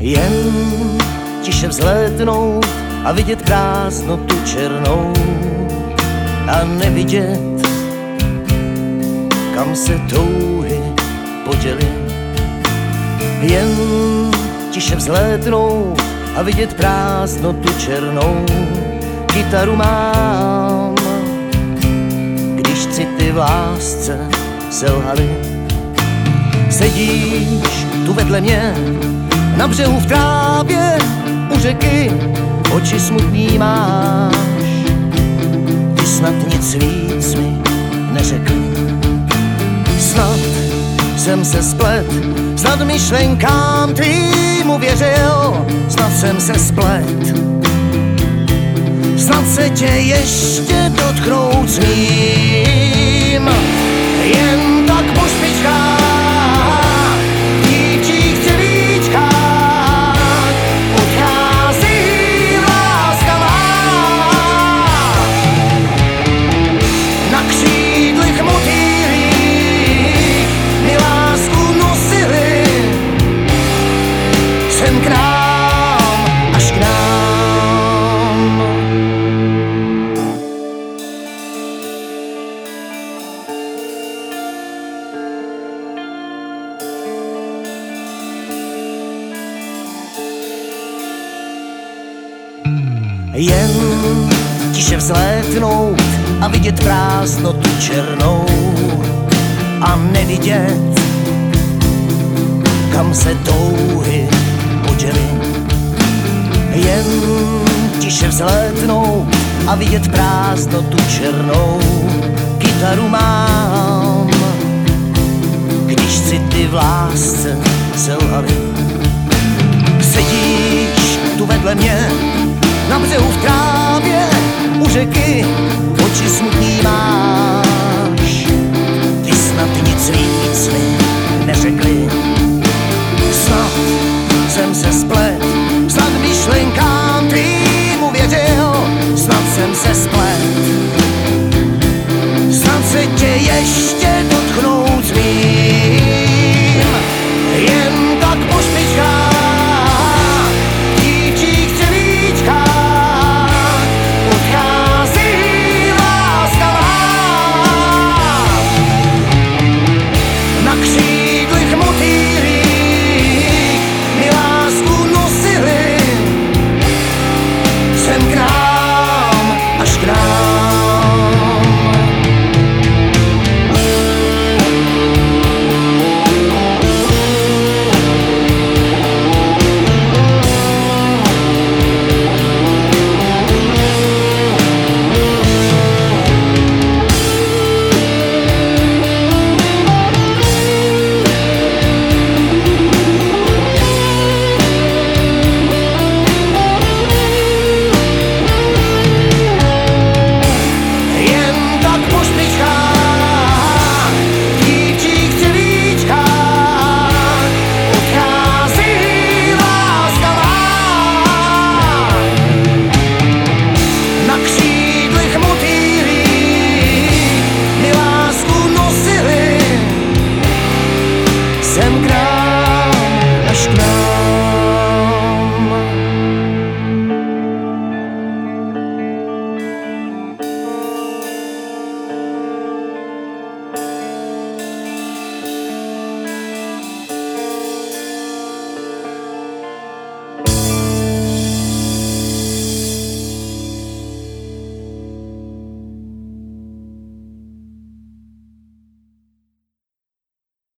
Jen tiše vzlétnout a vidět prázdnotu černou a nevidět, kam se touhy poděly. Jen tiše vzlétnout a vidět prázdnotu černou. Kytaru mám, když city v lásce selhaly. Sedíš tu vedle mě na břehu v trávě u řeky, oči smutný máš, ty snad nic víc mi neřekli. Snad jsem se splet, snad myšlenkám tvýmu věřil, snad jsem se splet, snad se tě ještě dotknout smím. Jen tak po špičkách, dívčích cevíčkách, odchází láska má. Na křídlech motýlích mi lásku nosili sem k nám, až k nám. Jen tiše vzlétnout a vidět prázdnotu černou a nevidět, kam se touhy poděly. Jen tiše vzlétnout a vidět prázdnotu černou. Kytaru mám, když city v lásce selhaly. Sedíš tu vedle mě na břehu v trávě u řeky, oči smutný máš,